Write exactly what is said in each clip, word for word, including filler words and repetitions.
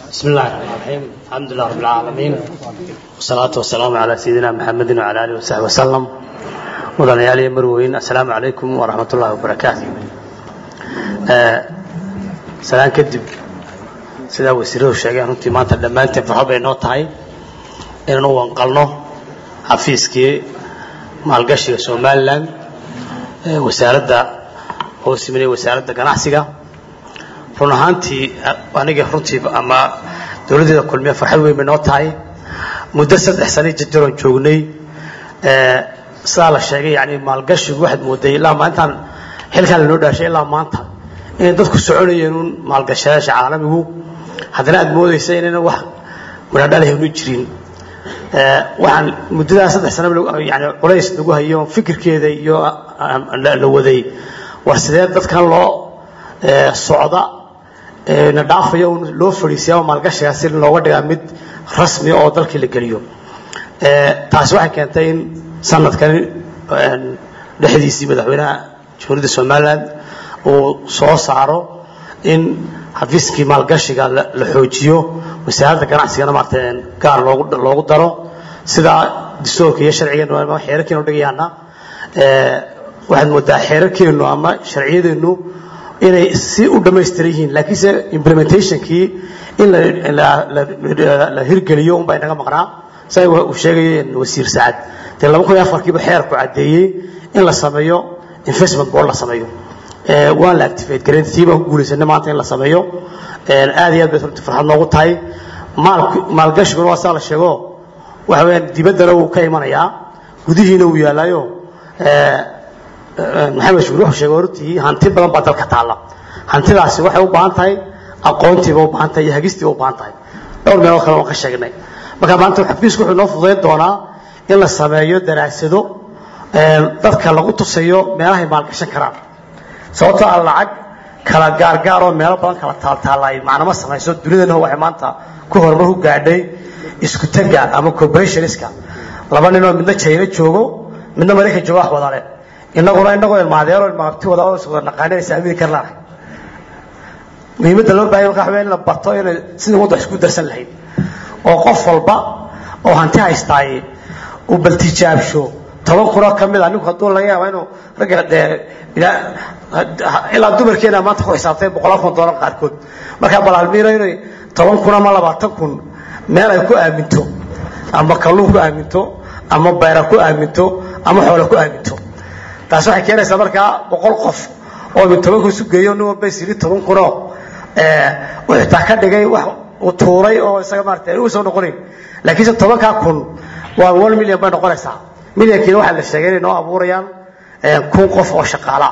بسم الله الرحمن الرحيم الحمد لله رب العالمين والصلاة والسلام على سيدنا محمد وعلى آله وصحبه وسلم مدن يالي مروين السلام عليكم ورحمة الله وبركاته آه سلام كدب سيدا وسيرو الشيخ أنتي ما تدمان تفرحوا بينو تاي إنه وانقلنا حفيزكي مالقشي سومالان آه وسارد هو سمني وسارد قناحسيقا run ahaantii aniga runtii ama dawladda kulmiye farxad weyn inoo tahay muddo saddex sano jidroon joognay ee sala sheegay yani maalgashigu waxad mooday ilaa maantan xilkan loo dhaashay ilaa maanta in dadku soconayeen maalgashadaasha caalamigu hadana aad moodaysa in wax wadaadalahay u jirin ee waxaan muddada saddex sano yani qolays lagu hayo fikirkeeda iyo la waday war sidee dadkan loo ee socda na dhaafayo loo fariisiyo maalgashiga si looga dhigaa mid rasmi oo dalka la galiyo ee taas waxay keentay in sanadkan dhexdiisii madaxweynaha Jamhuuriyadda Soomaaliland uu soo saaro in xafiiskii maalgashiga la xoojiyo wasaaradda ganacsiga maarteen gaar loogu loogu daro sida dastuurka iyo sharciga waa xeerarkiina u dhigayaana ee waxaad moodaa xeerarkiina ama sharciyadeenu inay si u dhameystirayeen laakiin implementationkii in la la hirgeliyo un bay naga maqnaa say uu sheegay wasiir Saad tii laba kun iyo afar kiiba xeer ku cadeeyay in la sameeyo investment board la sameeyo ee waan la activate garantiiba ku guulaysan maanta in la sameeyo ee aad iyo aad bay farxad noogu tahay maal maalgashiga waa sala sheego waxa weeyaan dibadda uu ka imanayaa gudihiina uu yaalayo ee maxamed shuruux sheegay hortii hanti badan baa dalka taala hantidaasi waxay u baahan tahay aqoontii u baahan tahay hagistii u baahan tahay dhowr meel oo kale oo ka sheegnay marka maanta xafiisku wuxuu noo fududeyn doonaa in la sameeyo daraasado ee dadka lagu tusayo meelaha maalgashan karaan sababtoo ah lacag kala gaar gaar oo meel badan kala taal taalay macnaama samayso dunidana waxay maanta ku horumar u gaadhay isku taga ama corporationska laba nin oo midna China joogo midna Mareykanka joogo wax wada leh inaguna inagoo ilmaadeero ilmaabti wada oo soo naqaanaysa amni karnaa muhiimada loo baahay waxa weyn la barto in sidii wada isku darsan lahayd oo qof walba oo hanti haystay uu bal tijaabsho toban kuro kamid ah ninku haduu laga yaabo inuu rag ila ila dumarkeena maanta ku xisaabtay boqol kun doolar qaarkood marka balaalmiino inay toban kun ama labaatan kun meel ay ku aaminto ama kalluun ku aaminto ama beera ku aaminto ama xoolo ku aaminto taas waxay keenaysaa marka boqol qof oo mid toban ku sugeeyo noo beesiri toban kun ee waxa ka dhigay wax uu tuuray oo isaga maartay uu soo noqonay laakiin toban ka kun waa one million bay noqonaysaa milyankiina waxa la sheegay inay noo abuurayaan ee kun qof oo shaqaala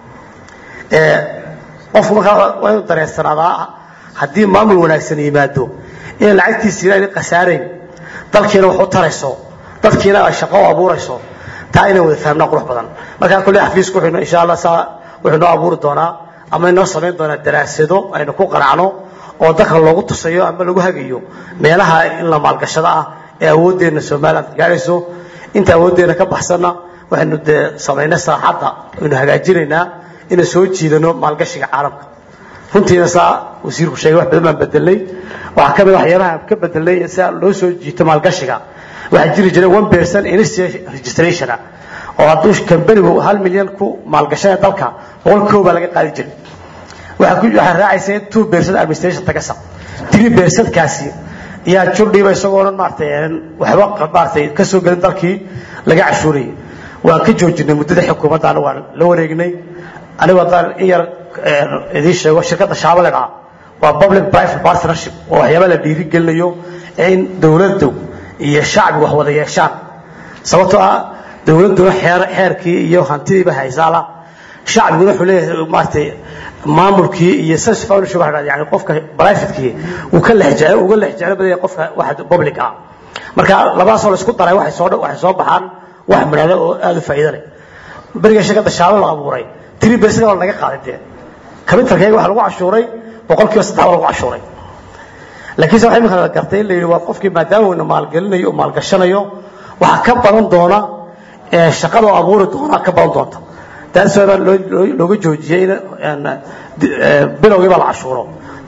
ee qof marka waa inuu dareensanaada haddii maamul wanaagsan yimaado in lacagtiisa ay qasaareen dalkeena wax u tarayso dadkiina ay shaqo u abuurayso taayna wada fahamna qurux badan marka kulli xafiisku wuxuu insha Allah saa wuxuu noo abuuri doonaa ama inoo sameyn doonaa daraasado aynu ku qanacno oo dadka loogu tusayo ama lagu hagayo meelaha in la maalgashada ah ee awoodeena Soomaaliland gaarayso inta awoodeena ka baxsana waxaanu sameynaa saaxada inuu hagaajinaynaa inuu soo jiidano maalgashiga caalamka runtiina saa wasiirku sheegay wax badan bedelay waxa kamid waxyaabaha ka bedelay si loo soo jiito maalgashiga waxa jiri jiray one percent initial registration oo hadduu company-gu hal milyan ku maalgashada dalka boqol koob laga qaadi jiray waxa ku waxa raacisay two percent administration tagasa three percent kaasi yaa jurdhiba isagoo dhan maartay waxba maartay ka soo galin dalkii laga cashuuray waan ka joojinay muddada xukuumadda waan la wareegnay aniga wadaan yar idin sheego shirkadda Shabeelle waa public private partnership oo waxyaabo la dhiiri gelinayo in dawladdu iyo shacbigu wax wada yeeshaan sababtoo ah dawladdu xeer xeerkii iyo hantidiiba haysaala shacbigu wuxuu leeyahay maartay maamulkii iyo self foundation waxa yani qofka private-kii uu ka leexjay uga leexjay badan qofka wax public ah marka labadaas oo la isku daray waxay soo waxay soo baxaan wax midho oo aad u faa'iido leh bariga shaqada shaalo la abuuray three percent oo laga qaaday kabitarkayga waxa lagu cashuuray boqolkiiba saddex lagu cashuuray laakiin waxa imika la gartay in la yiri waa qofkii maadaama uu maalgelinayo oo maalgashanayo waxa ka badan doona ee shaqada abuuri doona ka badan doonta taas oo looga joojiyay in bilowgiiba la cashuuro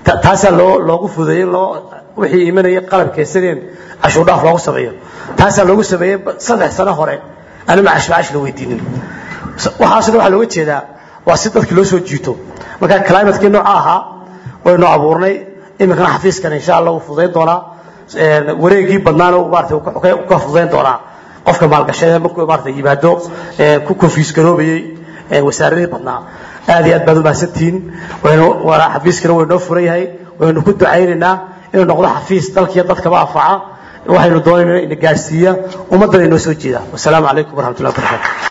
taasaa loo loogu fudeeyay loo wixii imanayay qalabkaysadeen cashuur dhaaf loogu sameeyo taasaa loogu sameeyay saddex sano hore aan macaash macaash la weydiinin waxaasna waxa looga jeedaa waa si dadkii loo soo jiito marka climate-kii nooca ahaa waynu abuurnay iminkana xafiiskan insha Allah uu fudeyn doonaa wareegii badnaana uu maartay ka fudeyn doonaa qofka maalgashada markuu maartay yimaado ku konfiis garoobayay wasaaradii badnaa aad iyo aad baad u mahadsantiin waynu wala xafiiskana waynoo furan yahay waynu ku ducaynaynaa inuu noqdo xafiis dalkiya dadkaba anfaca waxaynu doonaynaa in gaarsiiya ummadana inoo soo jeeda wassalaamu calaykum waraxmatullahi wabarakaatuh